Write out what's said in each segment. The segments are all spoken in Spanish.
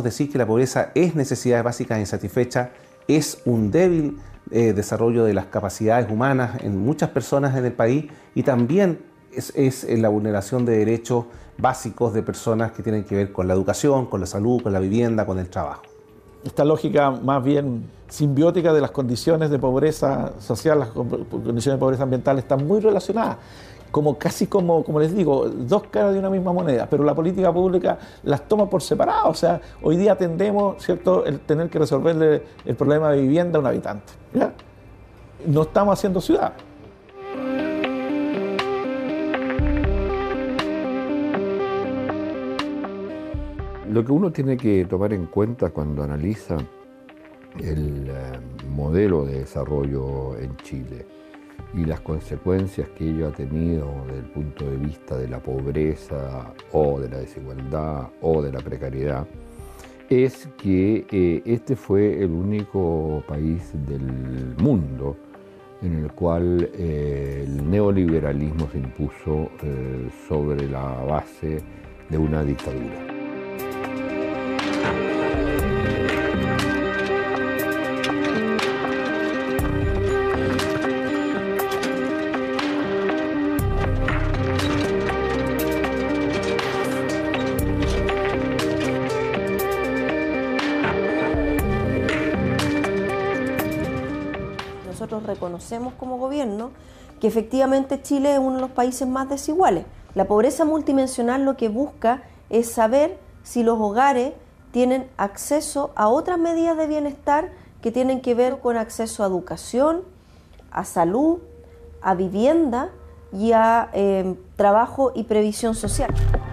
decir que la pobreza es necesidades básicas insatisfechas, es un débil desarrollo de las capacidades humanas en muchas personas en el país y también es la vulneración de derechos básicos de personas que tienen que ver con la educación, con la salud, con la vivienda, con el trabajo. Esta lógica más bien simbiótica de las condiciones de pobreza social, las condiciones de pobreza ambiental están muy relacionadas, casi como les digo, dos caras de una misma moneda, pero la política pública las toma por separado. O sea, hoy día tendemos, ¿cierto?, el tener que resolverle el problema de vivienda a un habitante, ¿ya? No estamos haciendo ciudad. Lo que uno tiene que tomar en cuenta cuando analiza el modelo de desarrollo en Chile y las consecuencias que ello ha tenido desde el punto de vista de la pobreza o de la desigualdad o de la precariedad, es que este fue el único país del mundo en el cual el neoliberalismo se impuso sobre la base de una dictadura. Nosotros reconocemos como gobierno que efectivamente Chile es uno de los países más desiguales. La pobreza multidimensional lo que busca es saber si los hogares tienen acceso a otras medidas de bienestar que tienen que ver con acceso a educación, a salud, a vivienda y a trabajo y previsión social.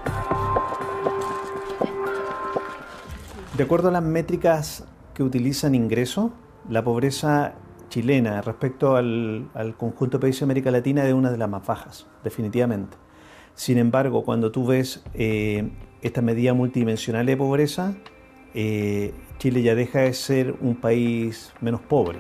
De acuerdo a las métricas que utilizan Ingreso, la pobreza chilena respecto al conjunto de países de América Latina es una de las más bajas, definitivamente. Sin embargo, cuando tú ves esta medida multidimensional de pobreza, Chile ya deja de ser un país menos pobre.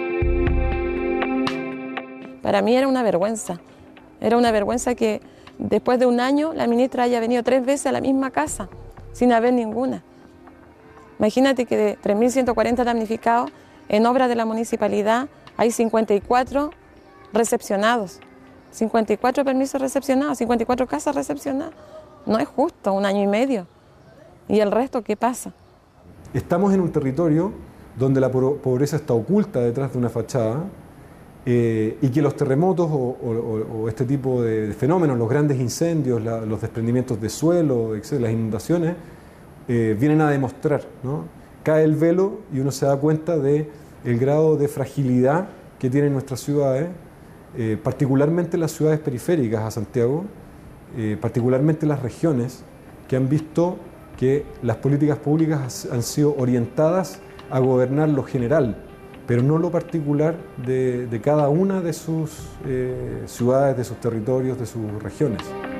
Para mí era una vergüenza que después de un año la ministra haya venido 3 veces a la misma casa sin haber ninguna. Imagínate que de 3.140 damnificados, en obras de la municipalidad hay 54 recepcionados, 54 permisos recepcionados, 54 casas recepcionadas. No es justo, 1 año y medio. ¿Y el resto qué pasa? Estamos en un territorio donde la pobreza está oculta detrás de una fachada y que los terremotos o este tipo de fenómenos, los grandes incendios, los desprendimientos de suelo, las inundaciones, vienen a demostrar, ¿no? Cae el velo y uno se da cuenta del grado de fragilidad que tienen nuestras ciudades, particularmente las ciudades periféricas a Santiago, particularmente las regiones, que han visto que las políticas públicas han sido orientadas a gobernar lo general, pero no lo particular de cada una de sus ciudades, de sus territorios, de sus regiones.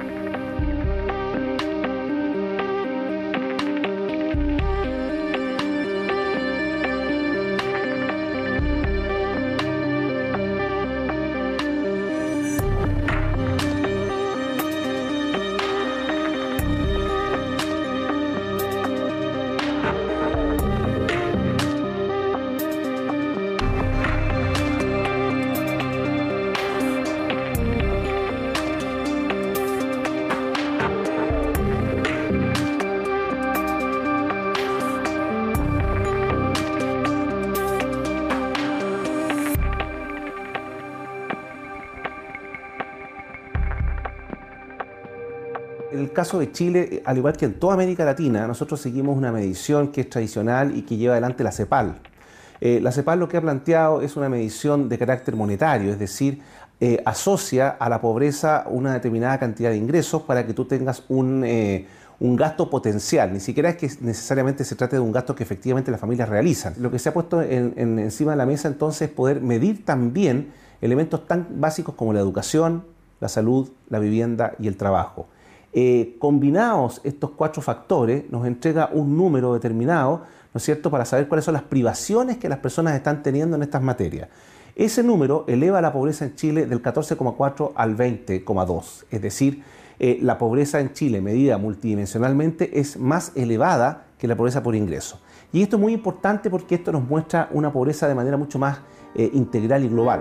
En el caso de Chile, al igual que en toda América Latina, nosotros seguimos una medición que es tradicional y que lleva adelante la CEPAL. La CEPAL lo que ha planteado es una medición de carácter monetario, es decir, asocia a la pobreza una determinada cantidad de ingresos para que tú tengas un gasto potencial. Ni siquiera es que necesariamente se trate de un gasto que efectivamente las familias realizan. Lo que se ha puesto encima de la mesa entonces es poder medir también elementos tan básicos como la educación, la salud, la vivienda y el trabajo. Combinados estos 4 factores nos entrega un número determinado, ¿no es cierto?, para saber cuáles son las privaciones que las personas están teniendo en estas materias. Ese número eleva la pobreza en Chile del 14,4 al 20,2, es decir, la pobreza en Chile medida multidimensionalmente es más elevada que la pobreza por ingreso. Y esto es muy importante porque esto nos muestra una pobreza de manera mucho más integral y global.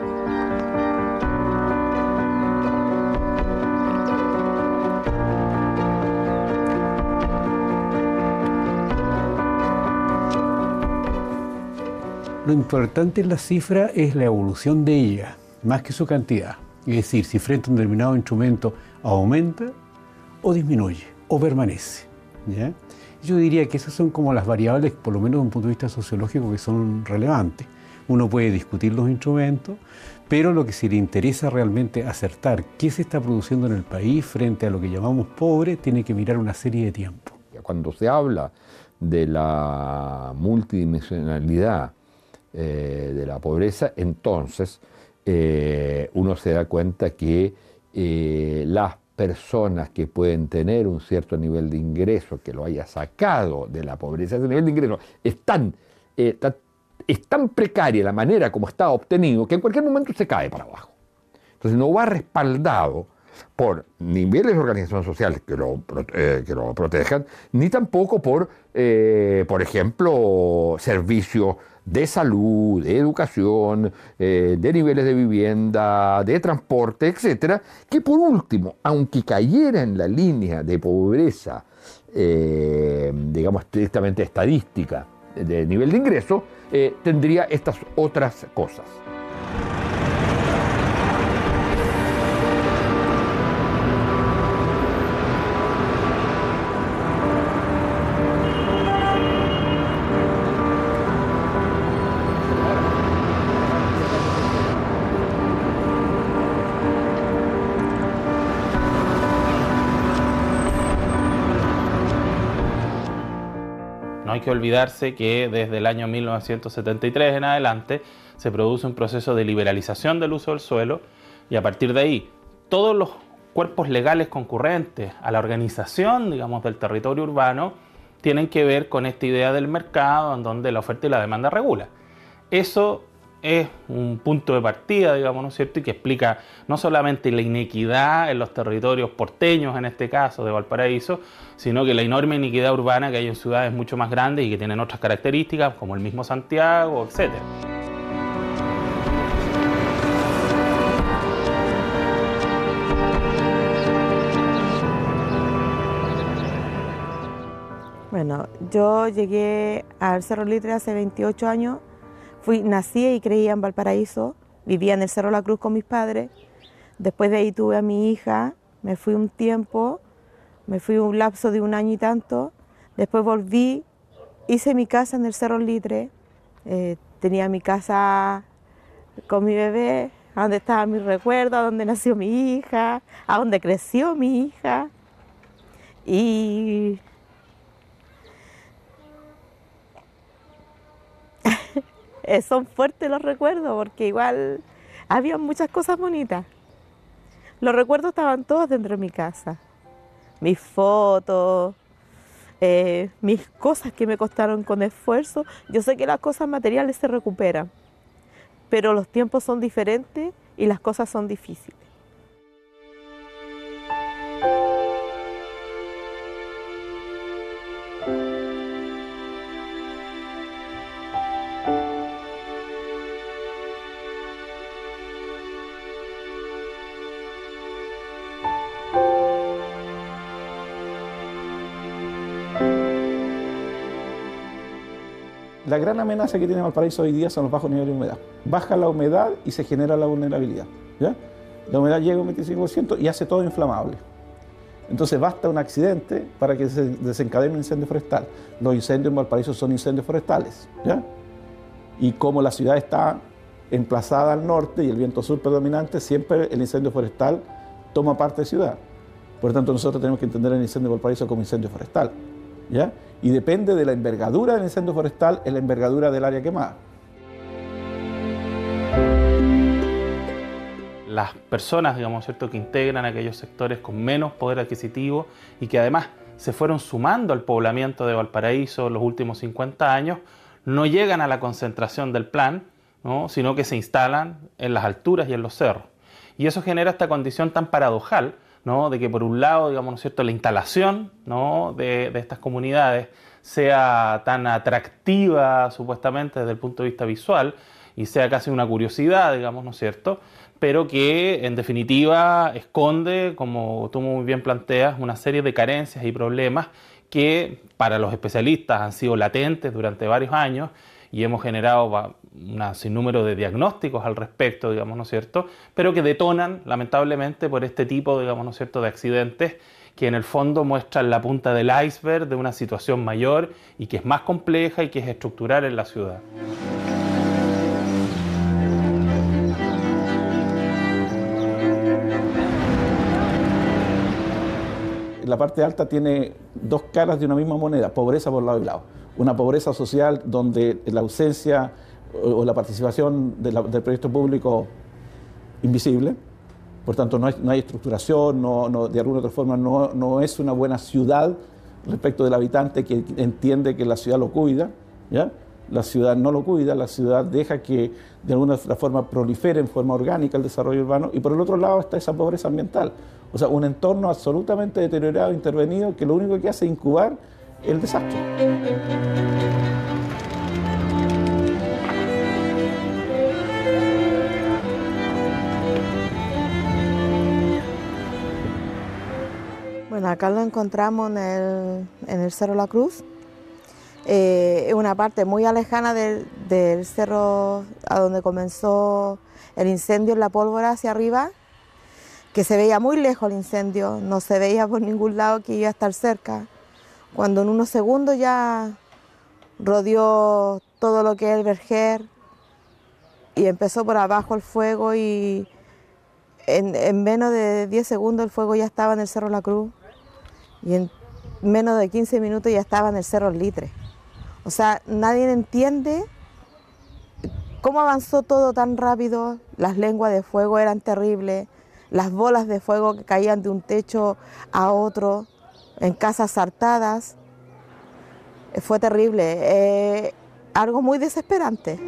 Lo importante en la cifra es la evolución de ella, más que su cantidad. Es decir, si frente a un determinado instrumento aumenta o disminuye o permanece, ¿ya? Yo diría que esas son como las variables, por lo menos desde un punto de vista sociológico, que son relevantes. Uno puede discutir los instrumentos, pero lo que se le interesa realmente acertar qué se está produciendo en el país frente a lo que llamamos pobre, tiene que mirar una serie de tiempo. Cuando se habla de la multidimensionalidad de la pobreza, entonces uno se da cuenta que las personas que pueden tener un cierto nivel de ingreso, que lo haya sacado de la pobreza, ese nivel de ingreso es tan precaria la manera como está obtenido que en cualquier momento se cae para abajo. Entonces no va respaldado por niveles de organización social que lo protejan, ni tampoco por ejemplo, servicios de salud, de educación, de niveles de vivienda, de transporte, etcétera, que por último, aunque cayera en la línea de pobreza, digamos, estrictamente estadística de nivel de ingreso, tendría estas otras cosas. No hay que olvidarse que desde el año 1973 en adelante se produce un proceso de liberalización del uso del suelo y a partir de ahí todos los cuerpos legales concurrentes a la organización, digamos, del territorio urbano tienen que ver con esta idea del mercado en donde la oferta y la demanda regula. Eso es un punto de partida, digamos, ¿no es cierto? Y que explica no solamente la inequidad en los territorios porteños, en este caso de Valparaíso, sino que la enorme inequidad urbana que hay en ciudades mucho más grandes y que tienen otras características, como el mismo Santiago, etc. Bueno, yo llegué al Cerro Litre hace 28 años. Nací y crecí en Valparaíso, vivía en el Cerro La Cruz con mis padres. Después de ahí tuve a mi hija, me fui un tiempo, me fui un lapso de un año y tanto. Después volví, hice mi casa en el Cerro Litre, tenía mi casa con mi bebé, a donde estaban mis recuerdos, a donde nació mi hija, a donde creció mi hija. Y son fuertes los recuerdos porque igual había muchas cosas bonitas. Los recuerdos estaban todos dentro de mi casa. Mis fotos, mis cosas que me costaron con esfuerzo. Yo sé que las cosas materiales se recuperan, pero los tiempos son diferentes y las cosas son difíciles. La gran amenaza que tiene Valparaíso hoy día son los bajos niveles de humedad. Baja la humedad y se genera la vulnerabilidad, ¿ya? La humedad llega a un 25% y hace todo inflamable. Entonces basta un accidente para que se desencadene un incendio forestal. Los incendios en Valparaíso son incendios forestales, ¿ya? Y como la ciudad está emplazada al norte y el viento sur predominante, siempre el incendio forestal toma parte de ciudad. Por lo tanto, nosotros tenemos que entender el incendio de Valparaíso como incendio forestal, ¿ya? Y depende de la envergadura del incendio forestal en la envergadura del área quemada. Las personas, digamos, ¿cierto?, que integran aquellos sectores con menos poder adquisitivo y que además se fueron sumando al poblamiento de Valparaíso en los últimos 50 años, no llegan a la concentración del plan, ¿no?, sino que se instalan en las alturas y en los cerros. Y eso genera esta condición tan paradojal ¿no?, de que por un lado, digamos, ¿no es cierto?, la instalación, ¿no?, de estas comunidades sea tan atractiva supuestamente desde el punto de vista visual y sea casi una curiosidad, digamos, ¿no es cierto?, pero que en definitiva esconde, como tú muy bien planteas, una serie de carencias y problemas que para los especialistas han sido latentes durante varios años y hemos generado un sinnúmero de diagnósticos al respecto, digamos, ¿no es cierto?, pero que detonan lamentablemente por este tipo, digamos, ¿no es cierto?, de accidentes que en el fondo muestran la punta del iceberg de una situación mayor y que es más compleja y que es estructural en la ciudad. La parte alta tiene dos caras de una misma moneda, pobreza por lado y lado. Una pobreza social donde la ausencia o la participación del proyecto público invisible, por tanto no hay estructuración, de alguna otra forma no es una buena ciudad respecto del habitante que entiende que la ciudad lo cuida, ¿ya? La ciudad no lo cuida, la ciudad deja que de alguna forma prolifere en forma orgánica el desarrollo urbano, y por el otro lado está esa pobreza ambiental. O sea, un entorno absolutamente deteriorado, intervenido, que lo único que hace es incubar el desastre. Bueno, acá lo encontramos en el Cerro La Cruz. Es una parte muy alejana del cerro a donde comenzó el incendio en La Pólvora hacia arriba, que se veía muy lejos el incendio, no se veía por ningún lado que iba a estar cerca, cuando en unos segundos ya rodeó todo lo que es el Verger y empezó por abajo el fuego, y en menos de 10 segundos el fuego ya estaba en el Cerro La Cruz y en menos de 15 minutos ya estaba en el Cerro Litre. O sea, nadie entiende cómo avanzó todo tan rápido. Las lenguas de fuego eran terribles, las bolas de fuego que caían de un techo a otro, en casas sartadas. Fue terrible, algo muy desesperante.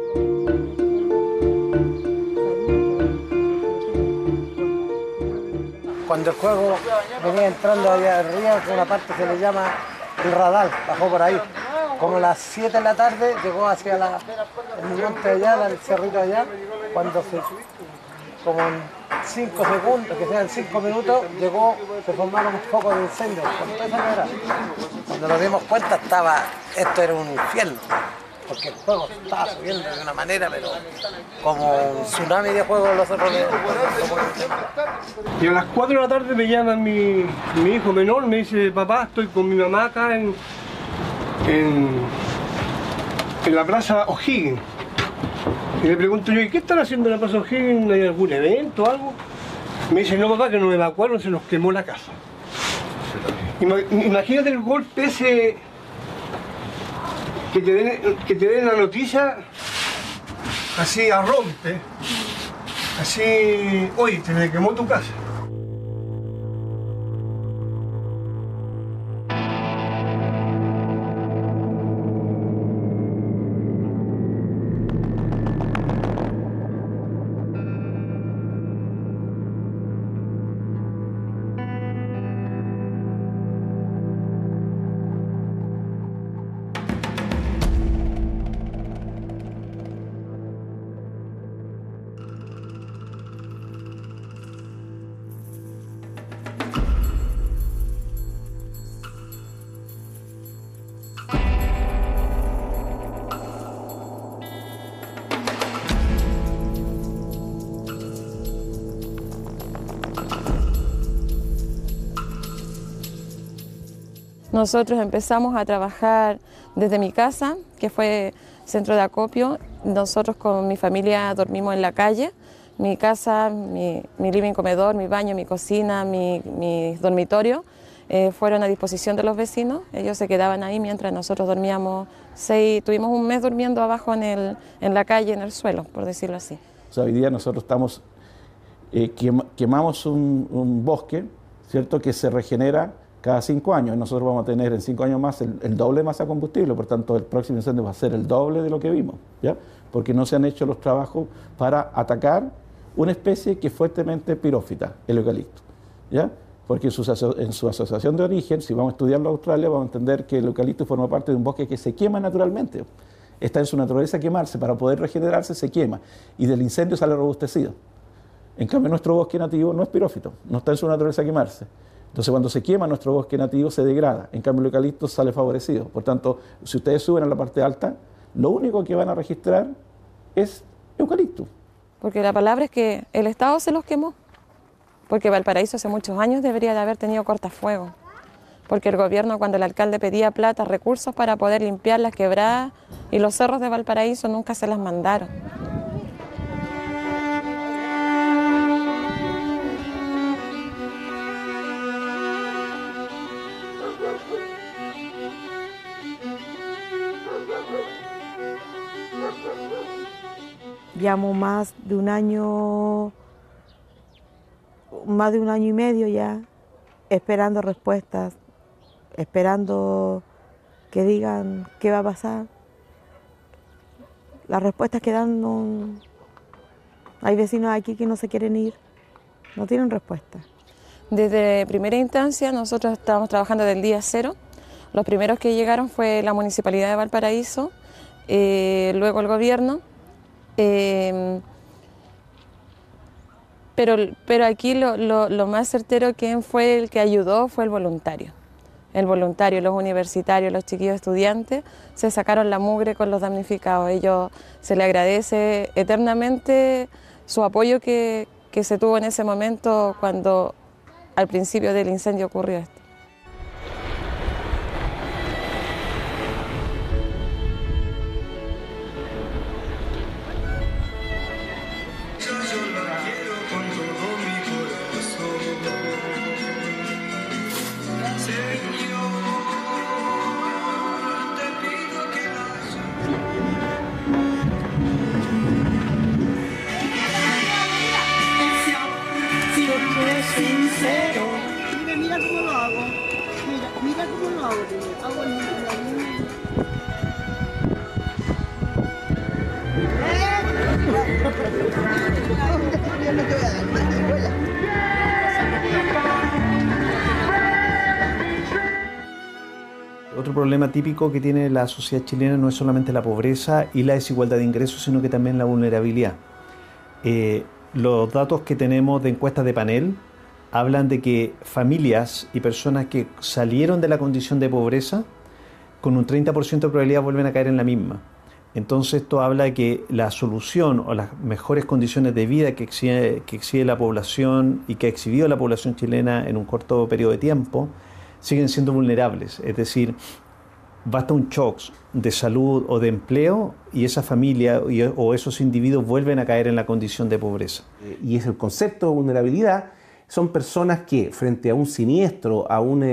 Cuando el fuego venía entrando allá arriba, una parte se le llama el radar, bajó por ahí. Como a las 7 de la tarde llegó hacia el monte allá, el cerrito allá, cuando como en 5 segundos, que sean 5 minutos, se formaron focos de incendio. Cuando nos dimos cuenta esto era un infierno, porque el fuego estaba subiendo de una manera, pero como un tsunami de fuego en los cerros. Y a las 4 de la tarde me llama mi hijo menor, me dice: papá, estoy con mi mamá acá en la plaza O'Higgins. Y le pregunto yo: ¿y qué están haciendo en la plaza O'Higgins? ¿Hay algún evento o algo? Me dice: no, papá, que nos evacuaron, se nos quemó la casa. Imagínate el golpe ese, que te den la noticia así a rompe, así: oye, te me quemó tu casa. Nosotros empezamos a trabajar desde mi casa, que fue centro de acopio. Nosotros con mi familia dormimos en la calle. Mi casa, mi living comedor, mi baño, mi cocina, mi dormitorio fueron a disposición de los vecinos. Ellos se quedaban ahí mientras nosotros dormíamos. Tuvimos un mes durmiendo abajo en la calle, en el suelo, por decirlo así. O sea, hoy día nosotros quemamos un bosque, ¿cierto?, que se regenera cada 5 años. Nosotros vamos a tener en 5 años más el doble de masa de combustible, por tanto el próximo incendio va a ser el doble de lo que vimos, ¿ya? Porque no se han hecho los trabajos para atacar una especie que es fuertemente pirófita, el eucalipto. ¿ya? Porque en su asociación de origen, si vamos a estudiarlo en Australia, vamos a entender que el eucalipto forma parte de un bosque que se quema naturalmente. Está en su naturaleza quemarse, para poder regenerarse se quema, y del incendio sale robustecido. En cambio, nuestro bosque nativo no es pirófito, no está en su naturaleza quemarse. Entonces, cuando se quema nuestro bosque nativo se degrada, en cambio el eucalipto sale favorecido. Por tanto, si ustedes suben a la parte alta, lo único que van a registrar es eucalipto. Porque la palabra es que el Estado se los quemó. Porque Valparaíso hace muchos años debería de haber tenido cortafuegos. Porque el gobierno, cuando el alcalde pedía plata, recursos para poder limpiar las quebradas y los cerros de Valparaíso, nunca se las mandaron. Llevamos más de un año y medio ya, esperando respuestas, esperando que digan qué va a pasar. Las respuestas que dan no... Hay vecinos aquí que no se quieren ir, no tienen respuesta. Desde primera instancia nosotros estábamos trabajando del día cero. Los primeros que llegaron fue la Municipalidad de Valparaíso, luego el gobierno. Pero aquí lo más certero que fue el que ayudó fue el voluntario. El voluntario, los universitarios, los chiquillos estudiantes se sacaron la mugre con los damnificados. Ellos se les agradece eternamente su apoyo que se tuvo en ese momento cuando al principio del incendio ocurrió esto. Sincero. Mira cómo lo hago. Mira cómo lo hago. Hago el Otro problema típico que tiene la sociedad chilena no es solamente la pobreza y la desigualdad de ingresos, sino que también la vulnerabilidad. Los datos que tenemos de encuestas de panel hablan de que familias y personas que salieron de la condición de pobreza, con un 30% de probabilidad vuelven a caer en la misma. Entonces esto habla de que la solución o las mejores condiciones de vida que exige la población y que ha exhibido la población chilena en un corto periodo de tiempo, siguen siendo vulnerables. Es decir, basta un shock de salud o de empleo y esa familia o esos individuos vuelven a caer en la condición de pobreza. Y es el concepto de vulnerabilidad. Son personas que frente a un siniestro, a un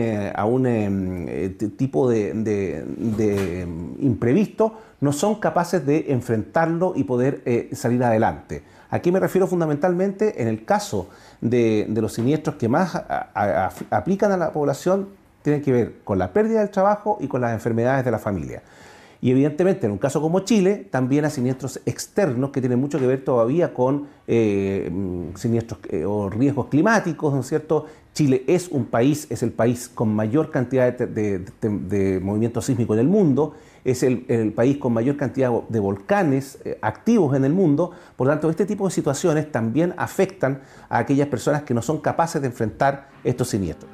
tipo de imprevisto, no son capaces de enfrentarlo y poder salir adelante. Aquí me refiero fundamentalmente en el caso de los siniestros que más aplican a la población, tienen que ver con la pérdida del trabajo y con las enfermedades de la familia. Y evidentemente en un caso como Chile también hay siniestros externos que tienen mucho que ver todavía con siniestros o riesgos climáticos, ¿no es cierto? Chile es el país con mayor cantidad de movimiento sísmico en el mundo, es el país con mayor cantidad de volcanes activos en el mundo. Por lo tanto, este tipo de situaciones también afectan a aquellas personas que no son capaces de enfrentar estos siniestros.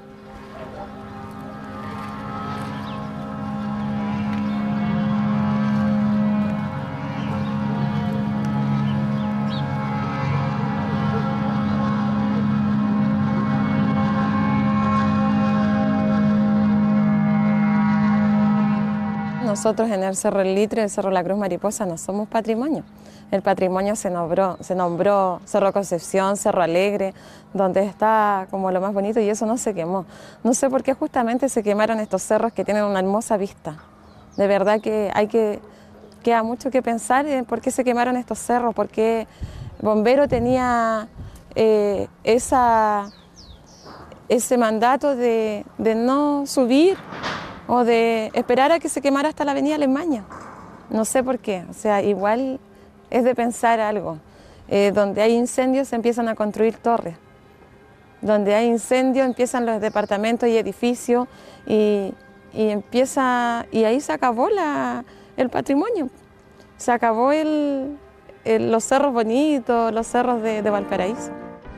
Nosotros en el Cerro El Litre, el Cerro La Cruz Mariposa, no somos patrimonio. El patrimonio se nombró Cerro Concepción, Cerro Alegre, donde está como lo más bonito, y eso no se quemó. No sé por qué justamente se quemaron estos cerros que tienen una hermosa vista. De verdad que queda mucho que pensar en por qué se quemaron estos cerros, por qué Bombero tenía ese mandato de no subir o de esperar a que se quemara hasta la avenida Alemania. No sé por qué, o sea, igual es de pensar algo. Donde hay incendios se empiezan a construir torres. donde hay incendio empiezan los departamentos y edificios y ahí se acabó el patrimonio, se acabó los cerros bonitos, los cerros de Valparaíso.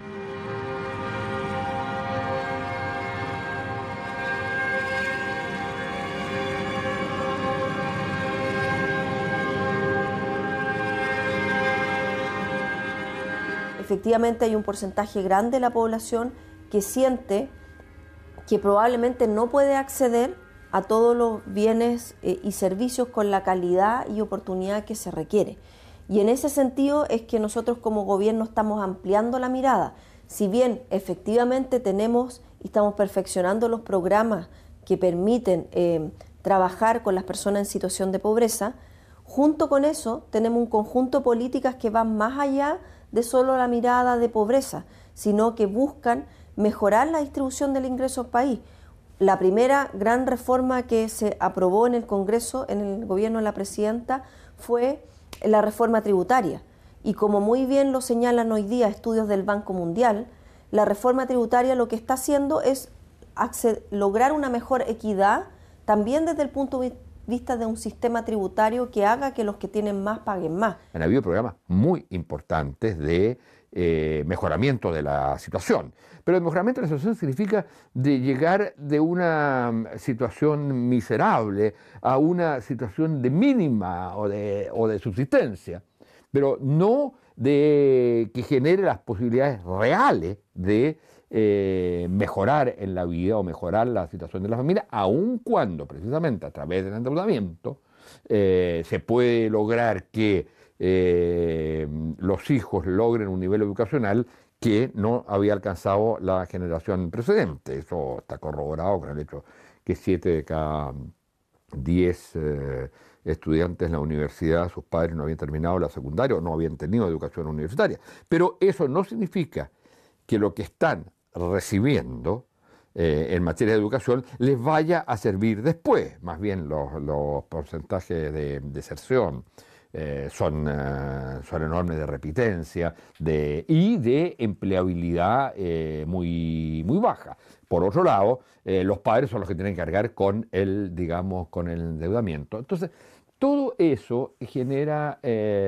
Efectivamente hay un porcentaje grande de la población que siente que probablemente no puede acceder a todos los bienes y servicios con la calidad y oportunidad que se requiere. Y en ese sentido es que nosotros como gobierno estamos ampliando la mirada. Si bien efectivamente tenemos y estamos perfeccionando los programas que permiten trabajar con las personas en situación de pobreza, junto con eso tenemos un conjunto de políticas que van más allá de solo la mirada de pobreza, sino que buscan mejorar la distribución del ingreso al país. La primera gran reforma que se aprobó en el Congreso, en el gobierno de la presidenta, fue la reforma tributaria. Y como muy bien lo señalan hoy día estudios del Banco Mundial, la reforma tributaria lo que está haciendo es lograr una mejor equidad, también desde el punto de vista de un sistema tributario que haga que los que tienen más paguen más. Han habido programas muy importantes de mejoramiento de la situación, pero el mejoramiento de la situación significa de llegar de una situación miserable a una situación de mínima o de subsistencia, pero no de que genere las posibilidades reales de mejorar en la vida o mejorar la situación de la familia, aun cuando precisamente a través del endeudamiento se puede lograr que los hijos logren un nivel educacional que no había alcanzado la generación precedente. Eso está corroborado con el hecho que 7 de cada 10 estudiantes en la universidad, sus padres no habían terminado la secundaria o no habían tenido educación universitaria. Pero eso no significa que lo que están recibiendo en materia de educación les vaya a servir después. Más bien los porcentajes de deserción son enormes, de repitencia y de empleabilidad muy baja. Por otro lado, los padres son los que tienen que cargar con el endeudamiento. Entonces, todo eso genera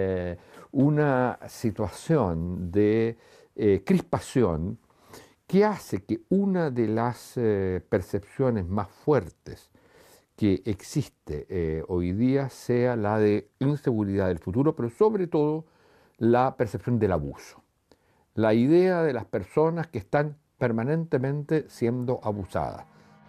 una situación de crispación que hace que una de las percepciones más fuertes que existe hoy día sea la de inseguridad del futuro, pero sobre todo la percepción del abuso. La idea de las personas que están permanentemente siendo abusadas.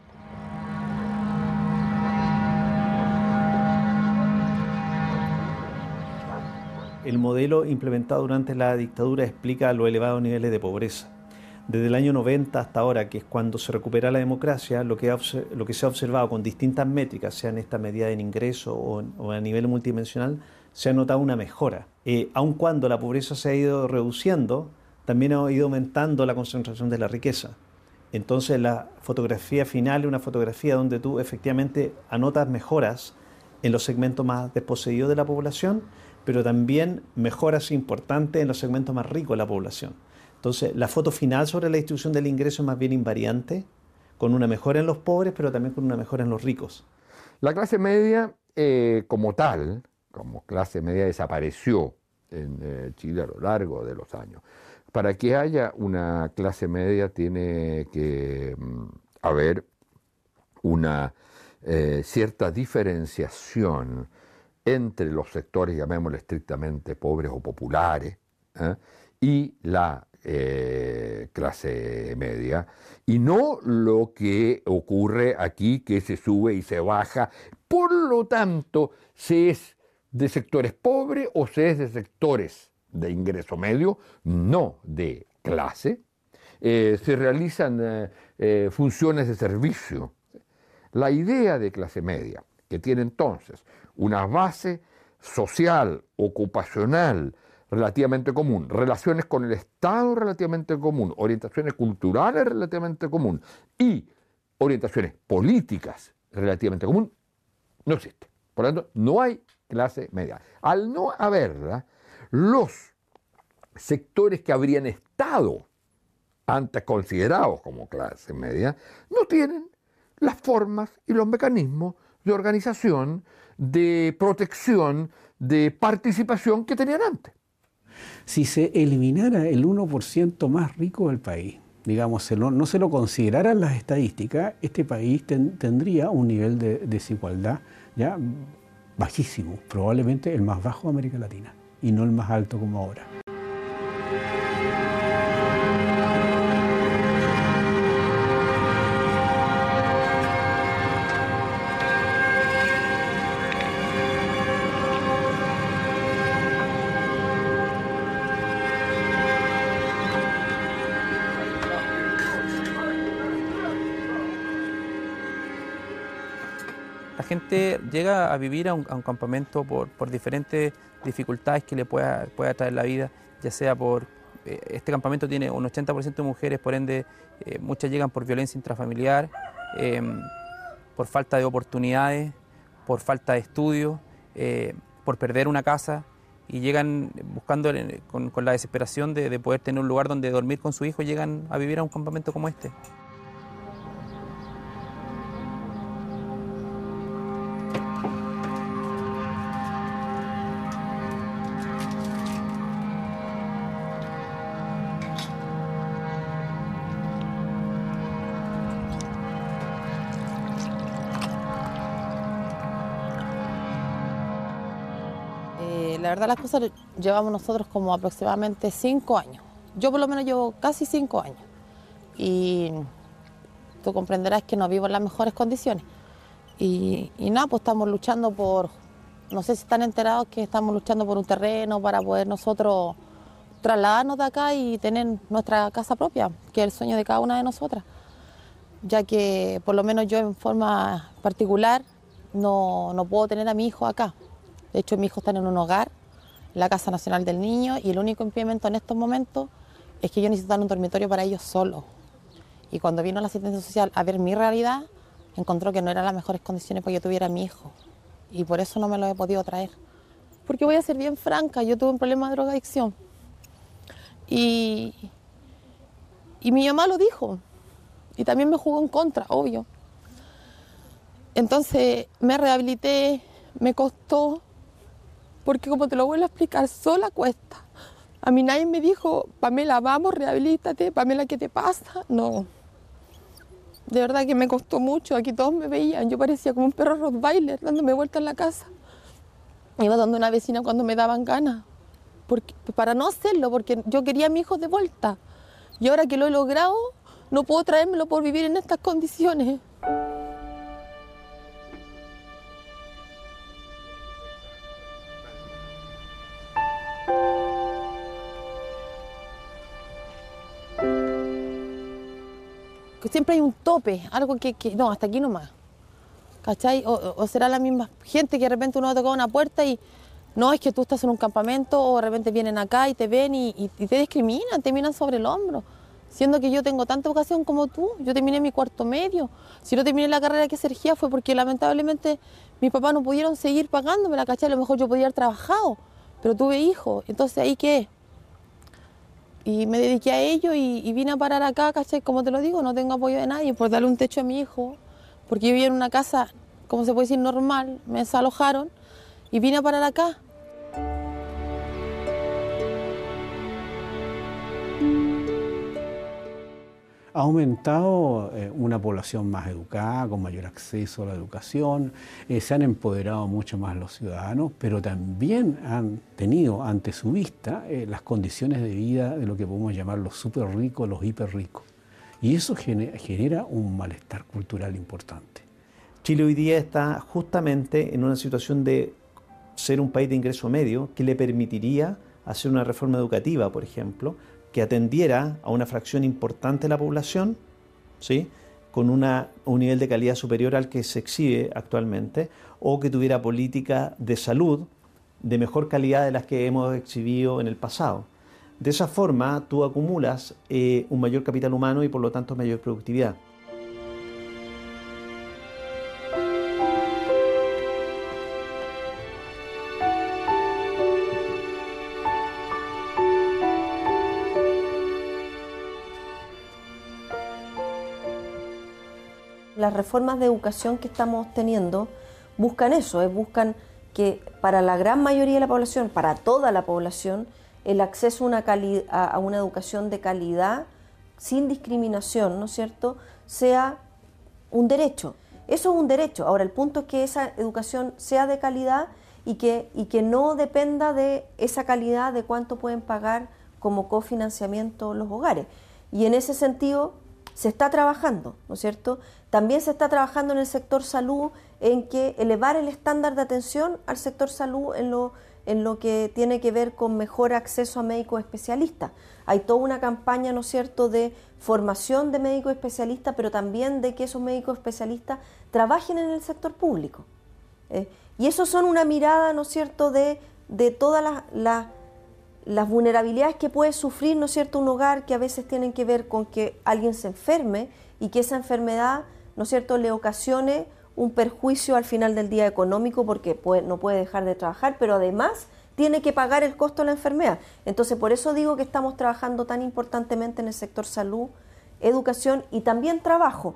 El modelo implementado durante la dictadura explica los elevados niveles de pobreza. Desde el año 90 hasta ahora, que es cuando se recupera la democracia, lo que se ha observado con distintas métricas, sean esta medida en ingreso o a nivel multidimensional, se ha notado una mejora. Aun cuando la pobreza se ha ido reduciendo, también ha ido aumentando la concentración de la riqueza. Entonces la fotografía final es una fotografía donde tú efectivamente anotas mejoras en los segmentos más desposeídos de la población, pero también mejoras importantes en los segmentos más ricos de la población. Entonces, la foto final sobre la distribución del ingreso es más bien invariante, con una mejora en los pobres, pero también con una mejora en los ricos. La clase media, como tal, como clase media, desapareció en Chile a lo largo de los años. Para que haya una clase media tiene que haber una cierta diferenciación entre los sectores, llamémosle estrictamente pobres o populares, y la clase media, y no lo que ocurre aquí, que se sube y se baja. Por lo tanto, se es de sectores pobres o se es de sectores de ingreso medio, no de clase. Se realizan funciones de servicio. La idea de clase media, que tiene entonces una base social, ocupacional, relativamente común, relaciones con el Estado relativamente común, orientaciones culturales relativamente común y orientaciones políticas relativamente común, no existe. Por lo tanto, no hay clase media. Al no haberla, los sectores que habrían estado antes considerados como clase media, no tienen las formas y los mecanismos de organización, de protección, de participación que tenían antes. Si se eliminara el 1% más rico del país, digamos, no se lo considerara en las estadísticas, este país tendría un nivel de desigualdad ya bajísimo, probablemente el más bajo de América Latina, y no el más alto como ahora. La gente llega a vivir a un campamento por diferentes dificultades que le pueda traer la vida, ya sea por... este campamento tiene un 80% de mujeres, por ende muchas llegan por violencia intrafamiliar, por falta de oportunidades, por falta de estudio, por perder una casa, y llegan buscando con la desesperación de poder tener un lugar donde dormir con su hijo, llegan a vivir a un campamento como este. La verdad las cosas llevamos nosotros como aproximadamente 5 años. Yo por lo menos llevo casi 5 años. Y tú comprenderás que no vivo en las mejores condiciones. Y nada, pues estamos luchando por, no sé si están enterados que estamos luchando por un terreno para poder nosotros trasladarnos de acá y tener nuestra casa propia, que es el sueño de cada una de nosotras. Ya que por lo menos yo en forma particular no puedo tener a mi hijo acá. De hecho, mi hijo está en un hogar, la Casa Nacional del Niño, y el único impedimento en estos momentos es que yo necesito dar un dormitorio para ellos solos. Y cuando vino la asistencia social a ver mi realidad, encontró que no eran las mejores condiciones para que yo tuviera a mi hijo. Y por eso no me lo he podido traer. Porque voy a ser bien franca, yo tuve un problema de drogadicción. Y mi mamá lo dijo. Y también me jugó en contra, obvio. Entonces me rehabilité, me costó. Porque como te lo vuelvo a explicar, sola cuesta. A mí nadie me dijo, Pamela, vamos, rehabilítate, Pamela, ¿qué te pasa? No. De verdad que me costó mucho, aquí todos me veían, yo parecía como un perro rottweiler dándome vuelta en la casa. Iba donde una vecina cuando me daban ganas, para no hacerlo, porque yo quería a mi hijo de vuelta. Y ahora que lo he logrado, no puedo traérmelo por vivir en estas condiciones. Que siempre hay un tope, algo que no, hasta aquí nomás, ¿cachai? O será la misma gente que de repente uno toca una puerta y no, es que tú estás en un campamento, o de repente vienen acá y te ven y te discriminan, te miran sobre el hombro, siendo que yo tengo tanta vocación como tú. Yo terminé mi cuarto medio, si no terminé la carrera que Sergía fue porque lamentablemente mis papás no pudieron seguir pagándome, ¿cachai? A lo mejor yo podía haber trabajado, pero tuve hijos, entonces ahí qué. Y me dediqué a ello y vine a parar acá, ¿cachai? Como te lo digo, no tengo apoyo de nadie por darle un techo a mi hijo, porque yo vivía en una casa, como se puede decir, normal, me desalojaron y vine a parar acá. Ha aumentado una población más educada, con mayor acceso a la educación, se han empoderado mucho más los ciudadanos, pero también han tenido ante su vista las condiciones de vida de lo que podemos llamar los súper ricos, los hiper ricos. Y eso genera un malestar cultural importante. Chile hoy día está justamente en una situación de ser un país de ingreso medio que le permitiría hacer una reforma educativa, por ejemplo, que atendiera a una fracción importante de la población, ¿sí?, con un nivel de calidad superior al que se exhibe actualmente, o que tuviera políticas de salud de mejor calidad de las que hemos exhibido en el pasado. De esa forma, tú acumulas un mayor capital humano y por lo tanto mayor productividad. Las reformas de educación que estamos teniendo buscan eso, buscan que para la gran mayoría de la población, para toda la población, el acceso a una educación de calidad, sin discriminación, ¿no es cierto?, sea un derecho. Eso es un derecho. Ahora, el punto es que esa educación sea de calidad y que no dependa de esa calidad de cuánto pueden pagar como cofinanciamiento los hogares. Y en ese sentido se está trabajando, ¿no es cierto? También se está trabajando en el sector salud en que elevar el estándar de atención al sector salud en lo que tiene que ver con mejor acceso a médicos especialistas. Hay toda una campaña, ¿no es cierto?, de formación de médicos especialistas, pero también de que esos médicos especialistas trabajen en el sector público. Y eso son una mirada, ¿no es cierto?, de todas las vulnerabilidades que puede sufrir, ¿no es cierto?, un hogar, que a veces tienen que ver con que alguien se enferme y que esa enfermedad, ¿no es cierto?, le ocasione un perjuicio al final del día económico porque no puede dejar de trabajar, pero además tiene que pagar el costo de la enfermedad. Entonces, por eso digo que estamos trabajando tan importantemente en el sector salud, educación y también trabajo.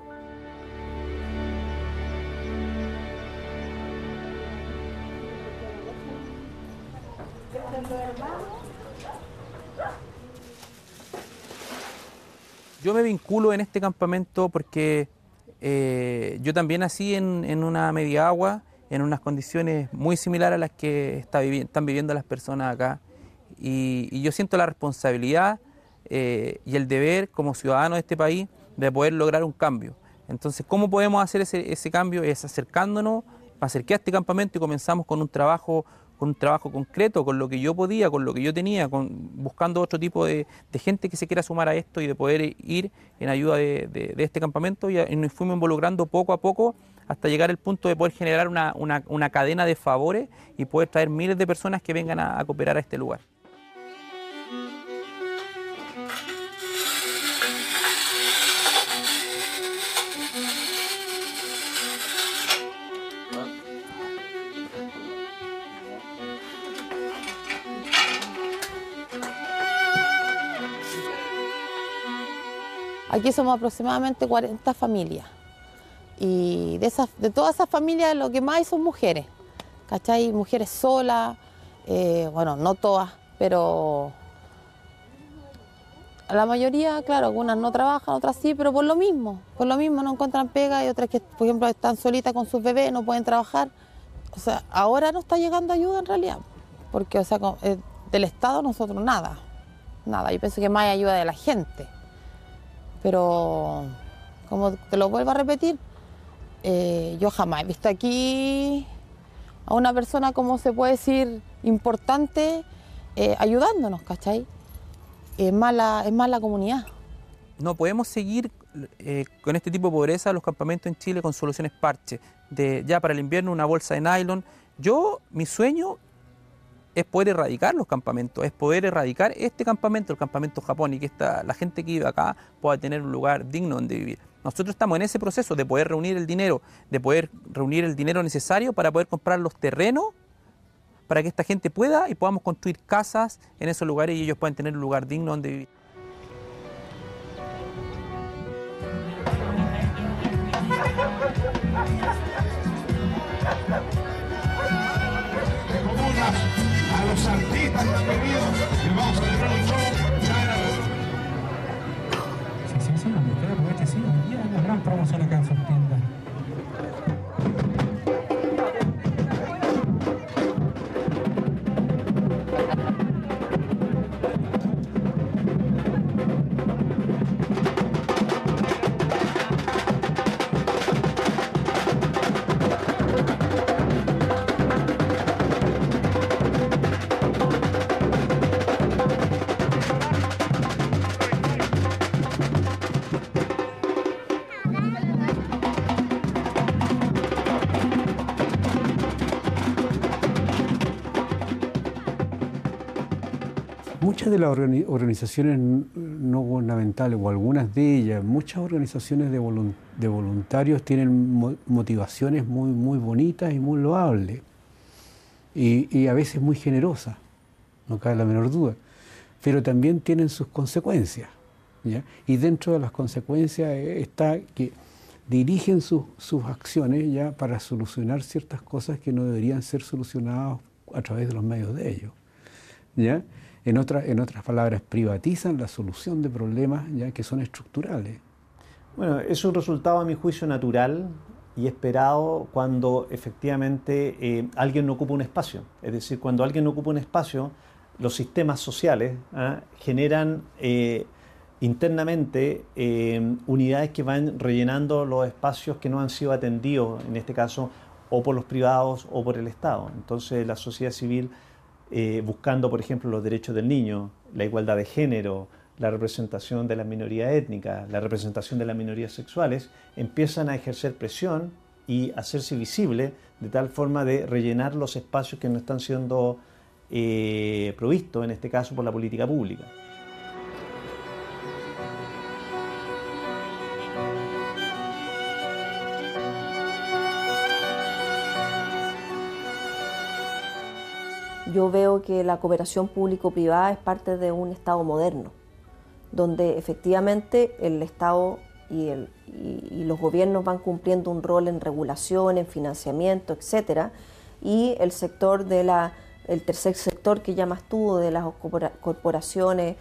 Yo me vinculo en este campamento porque yo también nací en una media agua, en unas condiciones muy similares a las que están viviendo las personas acá. Y yo siento la responsabilidad y el deber como ciudadano de este país de poder lograr un cambio. Entonces, ¿cómo podemos hacer ese cambio? Es acercándonos, me acerqué a este campamento y comenzamos con un trabajo concreto, con lo que yo podía, con lo que yo tenía, buscando otro tipo de gente que se quiera sumar a esto y de poder ir en ayuda de este campamento, y nos fuimos involucrando poco a poco hasta llegar al punto de poder generar una cadena de favores y poder traer miles de personas que vengan a cooperar a este lugar. Aquí somos aproximadamente 40 familias y de todas esas familias lo que más hay son mujeres, ¿cachai? Mujeres solas, bueno, no todas, pero la mayoría, claro, algunas no trabajan, otras sí, pero por lo mismo no encuentran pega, y otras que, por ejemplo, están solitas con sus bebés, no pueden trabajar. O sea, ahora no está llegando ayuda en realidad, porque, o sea, del Estado nosotros nada, yo pienso que más hay ayuda de la gente. Pero, como te lo vuelvo a repetir, yo jamás he visto aquí a una persona, como se puede decir, importante, ayudándonos, ¿cachai? Es más la comunidad. No podemos seguir con este tipo de pobreza, los campamentos en Chile, con soluciones parche, ya para el invierno una bolsa de nylon. Mi sueño es poder erradicar los campamentos, es poder erradicar este campamento, el campamento Japón, y que la gente que vive acá pueda tener un lugar digno donde vivir. Nosotros estamos en ese proceso de poder reunir el dinero, necesario para poder comprar los terrenos, para que esta gente pueda y podamos construir casas en esos lugares y ellos puedan tener un lugar digno donde vivir. A los artistas que han venido, les vamos a celebrar un show. Sí, usted aproveche, sí, hoy día hay una gran promoción acá en su tienda. Muchas de las organizaciones no gubernamentales, o algunas de ellas, muchas organizaciones de voluntarios tienen motivaciones muy bonitas y muy loables, y a veces muy generosas, no cabe la menor duda, pero también tienen sus consecuencias, ¿ya? Y dentro de las consecuencias está que dirigen sus acciones ya para solucionar ciertas cosas que no deberían ser solucionadas a través de los medios de ellos. ¿Ya? En otras palabras, privatizan la solución de problemas ya que son estructurales. Bueno, es un resultado, a mi juicio, natural y esperado cuando efectivamente alguien no ocupa un espacio. Es decir, cuando alguien no ocupa un espacio, los sistemas sociales generan internamente unidades que van rellenando los espacios que no han sido atendidos, en este caso, o por los privados o por el Estado. Entonces, la sociedad civil, buscando, por ejemplo, los derechos del niño, la igualdad de género, la representación de las minorías étnicas, la representación de las minorías sexuales, empiezan a ejercer presión y hacerse visible de tal forma de rellenar los espacios que no están siendo provistos, en este caso por la política pública. Yo veo que la cooperación público-privada es parte de un Estado moderno, donde efectivamente el Estado y los gobiernos van cumpliendo un rol en regulación, en financiamiento, etcétera, y el sector el tercer sector que llamas tú, de las corporaciones,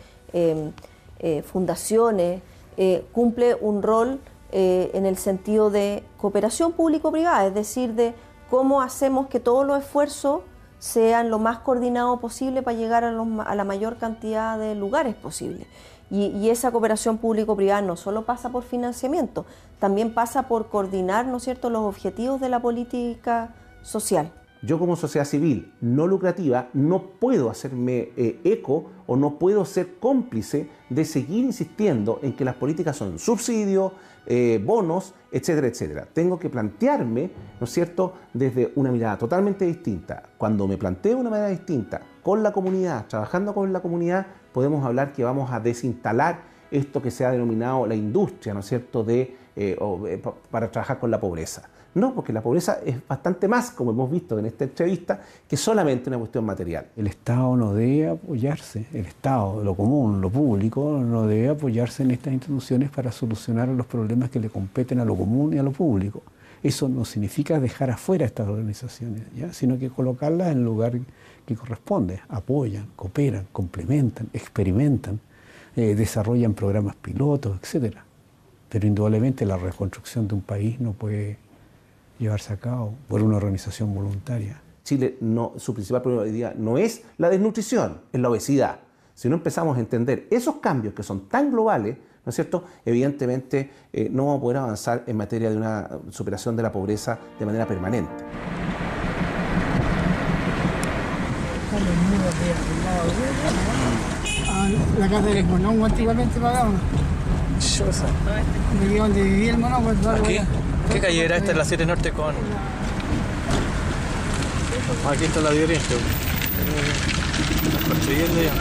fundaciones, cumple un rol en el sentido de cooperación público-privada, es decir, de cómo hacemos que todos los esfuerzos sean lo más coordinados posible para llegar a la mayor cantidad de lugares posible. Y esa cooperación público-privada no solo pasa por financiamiento, también pasa por coordinar, ¿no es cierto?, los objetivos de la política social. Yo como sociedad civil no lucrativa no puedo hacerme eco o no puedo ser cómplice de seguir insistiendo en que las políticas son subsidios, bonos, etcétera, etcétera. Tengo que plantearme, ¿no es cierto?, desde una mirada totalmente distinta. Cuando me planteo una manera distinta con la comunidad, trabajando con la comunidad, podemos hablar que vamos a desinstalar esto que se ha denominado la industria, ¿no es cierto?, para trabajar con la pobreza. No, porque la pobreza es bastante más, como hemos visto en esta entrevista, que solamente una cuestión material. El Estado no debe apoyarse, el Estado, lo común, lo público, no debe apoyarse en estas instituciones para solucionar los problemas que le competen a lo común y a lo público. Eso no significa dejar afuera estas organizaciones, ¿ya?, sino que colocarlas en el lugar que corresponde. Apoyan, cooperan, complementan, experimentan, desarrollan programas pilotos, etc. Pero indudablemente la reconstrucción de un país no puede llevarse a cabo por una organización voluntaria. Chile, su principal problema hoy día no es la desnutrición, es la obesidad. Si no empezamos a entender esos cambios que son tan globales, ¿no es cierto?, evidentemente no vamos a poder avanzar en materia de una superación de la pobreza de manera permanente. La casa del monongo antiguamente pagábamos. Yo sé. De donde vivía el monongo. ¿Aquí? ¿Qué calle era esta? Es la 7 Norte con... Aquí está la de Oriente. Construyendo ya.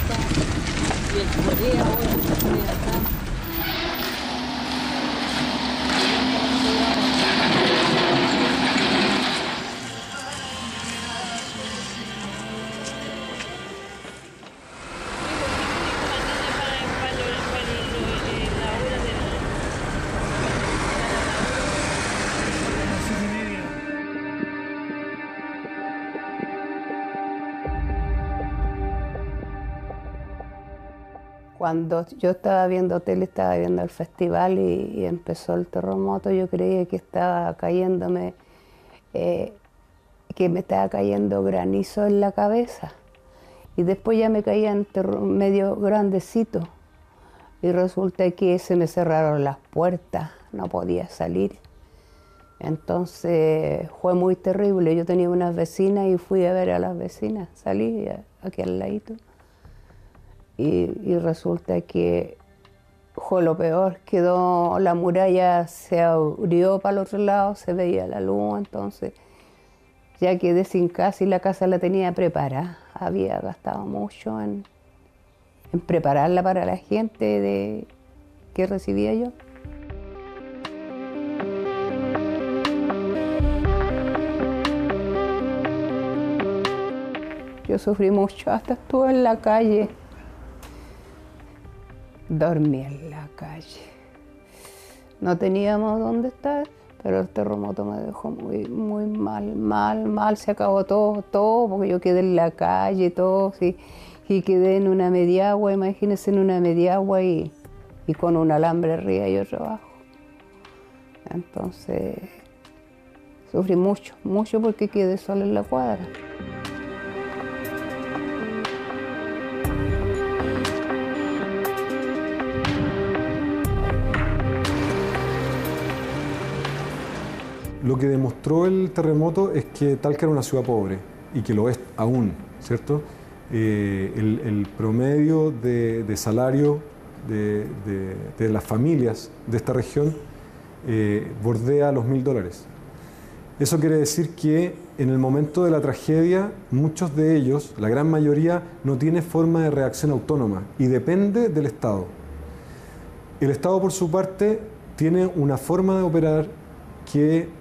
Cuando yo estaba viendo tele, estaba viendo el festival y empezó el terremoto, yo creía que estaba cayéndome, que me estaba cayendo granizo en la cabeza. Y después ya me caían medio grandecito. Y resulta que se me cerraron las puertas, no podía salir. Entonces fue muy terrible. Yo tenía unas vecinas y fui a ver a las vecinas, salí aquí al ladito. Y resulta que fue lo peor, quedó la muralla, se abrió para el otro lado, se veía la luz, entonces ya quedé sin casa y la casa la tenía preparada. Había gastado mucho en prepararla para la gente que recibía yo. Yo sufrí mucho, hasta estuve en la calle. Dormí en la calle. no teníamos dónde estar, pero el terremoto me dejó muy mal, se acabó todo, porque yo quedé en la calle, todo, sí, y quedé en una mediagua, imagínense, en una mediagua y con un alambre arriba y otro abajo. Entonces, sufrí mucho porque quedé sola en la cuadra. Lo que demostró el terremoto es que Talca era una ciudad pobre, y que lo es aún, ¿cierto? El promedio de salario de las familias de esta región bordea los $1.000. Eso quiere decir que en el momento de la tragedia, muchos de ellos, la gran mayoría, no tiene forma de reacción autónoma y depende del Estado. El Estado, por su parte, tiene una forma de operar que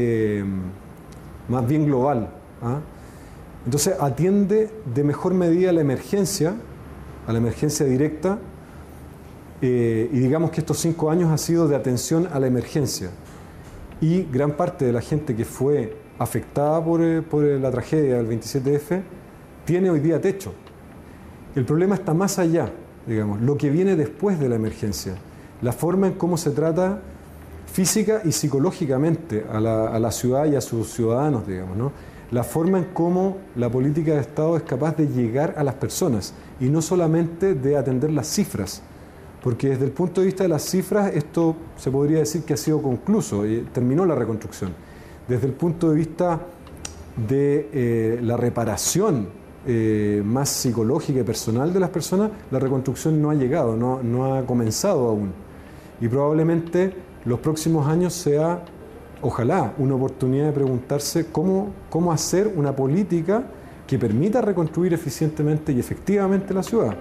más bien global. Entonces atiende de mejor medida a la emergencia directa, y digamos que estos 5 años ha sido de atención a la emergencia, y gran parte de la gente que fue afectada por la tragedia del 27F tiene hoy día techo. El problema está más allá, digamos, lo que viene después de la emergencia, la forma en cómo se trata física y psicológicamente a la ciudad y a sus ciudadanos, digamos, ¿no? La forma en cómo la política de Estado es capaz de llegar a las personas y no solamente de atender las cifras, porque desde el punto de vista de las cifras esto se podría decir que ha sido concluso y terminó la reconstrucción. Desde el punto de vista de la reparación más psicológica y personal de las personas, la reconstrucción no ha llegado, no ha comenzado aún, y probablemente los próximos años sea, ojalá, una oportunidad de preguntarse cómo hacer una política que permita reconstruir eficientemente y efectivamente la ciudad.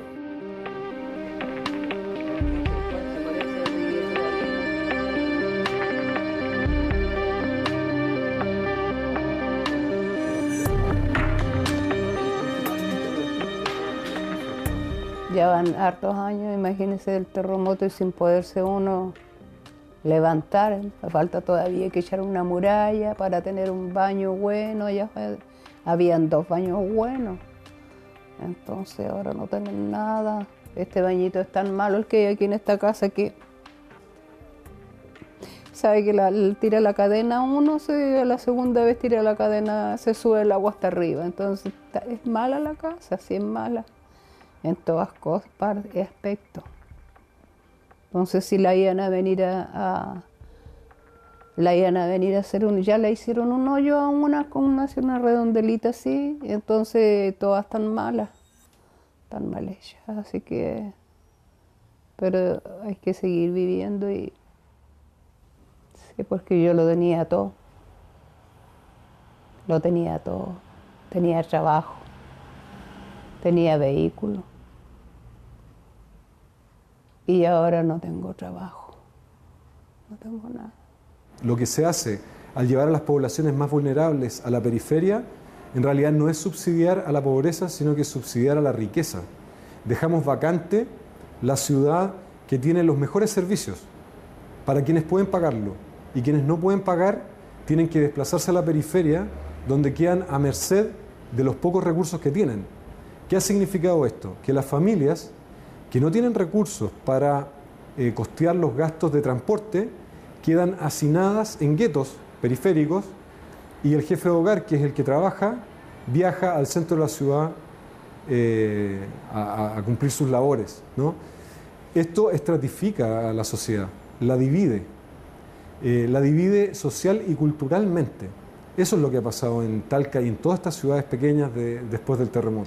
Ya van hartos años, imagínense, del terremoto y sin poderse uno levantar. Falta todavía que echar una muralla para tener un baño bueno. Ya habían 2 baños buenos. Entonces ahora no tienen nada. Este bañito es tan malo el que hay aquí en esta casa que sabe que tira la cadena uno, la segunda vez tira la cadena, se sube el agua hasta arriba. Entonces es mala la casa, sí es mala en todas cosas, aspectos. Entonces si la iban a venir a hacer ya le hicieron un hoyo a una redondelita así, y entonces todas tan mal hechas, así que, pero hay que seguir viviendo y sí, porque yo lo tenía todo, tenía trabajo, tenía vehículo. Y ahora no tengo trabajo, no tengo nada. Lo que se hace al llevar a las poblaciones más vulnerables a la periferia, en realidad no es subsidiar a la pobreza, sino que es subsidiar a la riqueza. Dejamos vacante la ciudad que tiene los mejores servicios para quienes pueden pagarlo, y quienes no pueden pagar tienen que desplazarse a la periferia, donde quedan a merced de los pocos recursos que tienen. ¿Qué ha significado esto? Que las familias que no tienen recursos para costear los gastos de transporte quedan hacinadas en guetos periféricos, y el jefe de hogar, que es el que trabaja, viaja al centro de la ciudad a cumplir sus labores, ¿no? Esto estratifica a la sociedad, la divide social y culturalmente. Eso es lo que ha pasado en Talca y en todas estas ciudades pequeñas después del terremoto.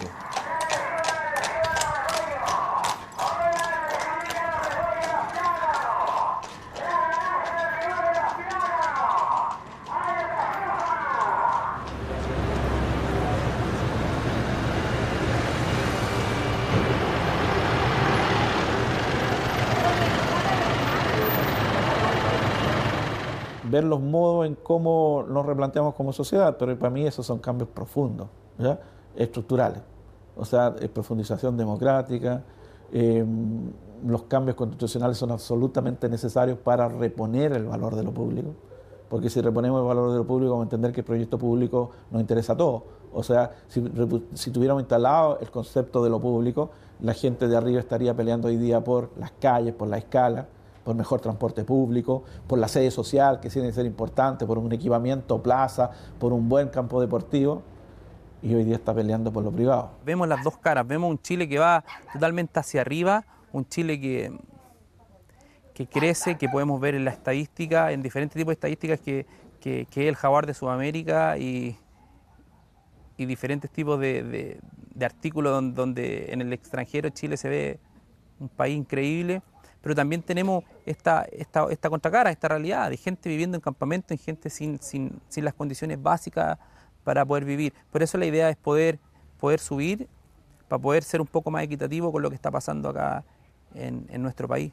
Ver los modos en cómo nos replanteamos como sociedad, pero para mí esos son cambios profundos, ¿ya? Estructurales. O sea, profundización democrática, los cambios constitucionales son absolutamente necesarios para reponer el valor de lo público, porque si reponemos el valor de lo público vamos a entender que el proyecto público nos interesa a todos. O sea, si tuviéramos instalado el concepto de lo público, la gente de arriba estaría peleando hoy día por las calles, por la escala, por mejor transporte público, por la sede social, que tiene que ser importante, por un equipamiento, plaza, por un buen campo deportivo, y hoy día está peleando por lo privado. Vemos las dos caras, vemos un Chile que va totalmente hacia arriba, un Chile que crece, que podemos ver en la estadística, en diferentes tipos de estadísticas, que es el jaguar de Sudamérica y diferentes tipos de artículos donde en el extranjero Chile se ve un país increíble, pero también tenemos esta contracara, esta realidad de gente viviendo en campamentos, en gente sin las condiciones básicas para poder vivir. Por eso la idea es poder subir, para poder ser un poco más equitativo con lo que está pasando acá en nuestro país.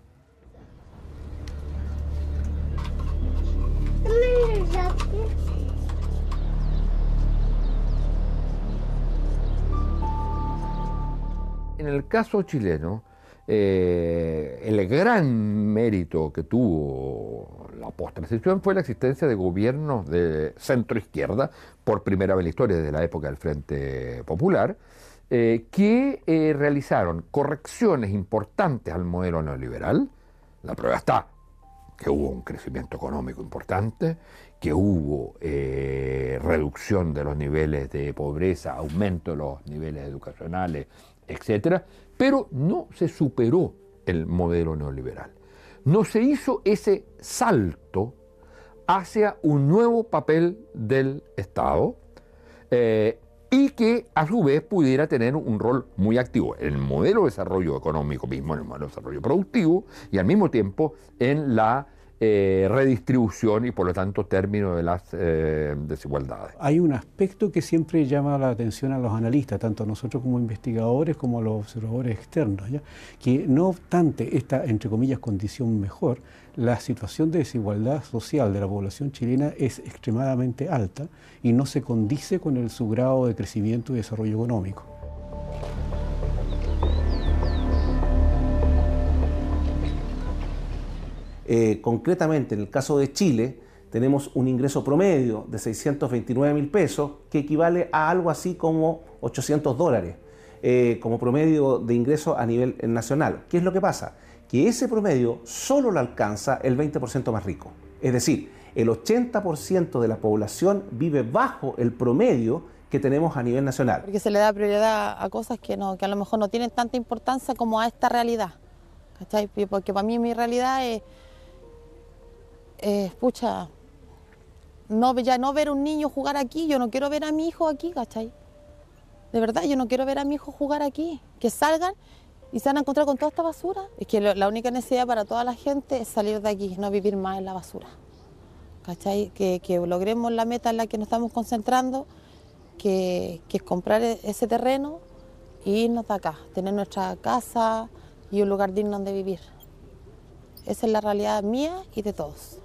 En el caso chileno, el gran mérito que tuvo la post-transición fue la existencia de gobiernos de centro-izquierda, por primera vez en la historia desde la época del Frente Popular, que realizaron correcciones importantes al modelo neoliberal. La prueba está que hubo un crecimiento económico importante, que hubo reducción de los niveles de pobreza, aumento de los niveles educacionales, etcétera, pero no se superó el modelo neoliberal. No se hizo ese salto hacia un nuevo papel del Estado y que a su vez pudiera tener un rol muy activo en el modelo de desarrollo económico mismo, en el modelo de desarrollo productivo y al mismo tiempo en la redistribución y por lo tanto término de las desigualdades. Hay un aspecto que siempre llama la atención a los analistas, tanto a nosotros como investigadores como a los observadores externos, ¿ya? Que no obstante esta, entre comillas, condición mejor, la situación de desigualdad social de la población chilena es extremadamente alta y no se condice con su grado de crecimiento y desarrollo económico. Concretamente, en el caso de Chile, tenemos un ingreso promedio de 629.000 pesos, que equivale a algo así como $800, como promedio de ingreso a nivel nacional. ¿Qué es lo que pasa? Que ese promedio solo lo alcanza el 20% más rico. Es decir, el 80% de la población vive bajo el promedio que tenemos a nivel nacional. Porque se le da prioridad a cosas que a lo mejor no tienen tanta importancia como a esta realidad, ¿cachai? Porque para mí mi realidad es ya no ver a un niño jugar aquí. Yo no quiero ver a mi hijo aquí, ¿cachai? De verdad, yo no quiero ver a mi hijo jugar aquí. Que salgan y se van a encontrar con toda esta basura. Es que la única necesidad para toda la gente es salir de aquí, no vivir más en la basura, ¿cachai? Que logremos la meta en la que nos estamos concentrando, que es comprar ese terreno e irnos de acá, tener nuestra casa y un lugar digno donde vivir. Esa es la realidad mía y de todos.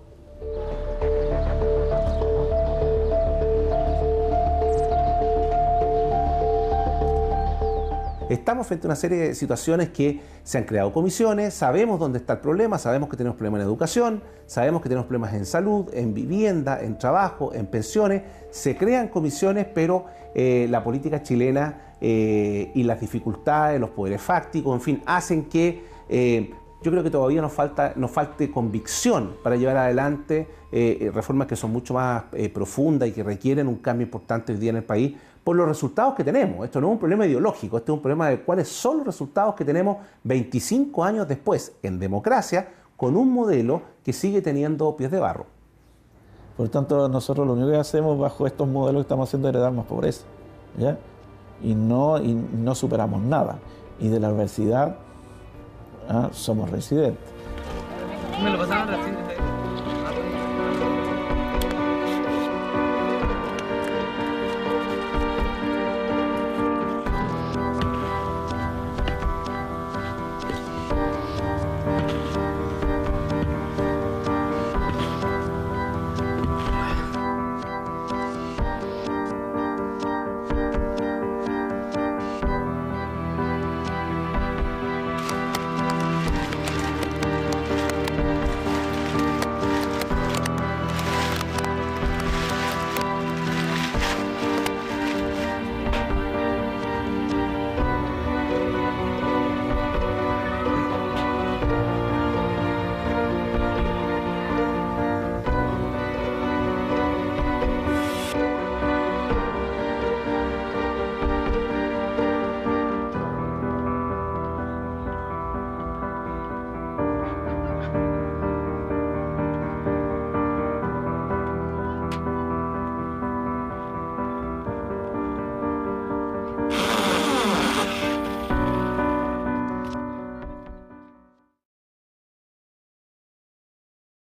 Estamos frente a una serie de situaciones que se han creado comisiones, sabemos dónde está el problema, sabemos que tenemos problemas en educación, sabemos que tenemos problemas en salud, en vivienda, en trabajo, en pensiones. Se crean comisiones, pero la política chilena y las dificultades, los poderes fácticos, en fin, hacen que yo creo que todavía nos falte convicción para llevar adelante reformas que son mucho más profundas y que requieren un cambio importante hoy día en el país por los resultados que tenemos. Esto no es un problema ideológico, esto es un problema de cuáles son los resultados que tenemos 25 años después en democracia con un modelo que sigue teniendo pies de barro. Por tanto, nosotros lo único que hacemos bajo estos modelos que estamos haciendo es heredar más pobreza, ¿ya? Y no superamos nada. Y de la adversidad somos residentes. Me lo pasaron recién.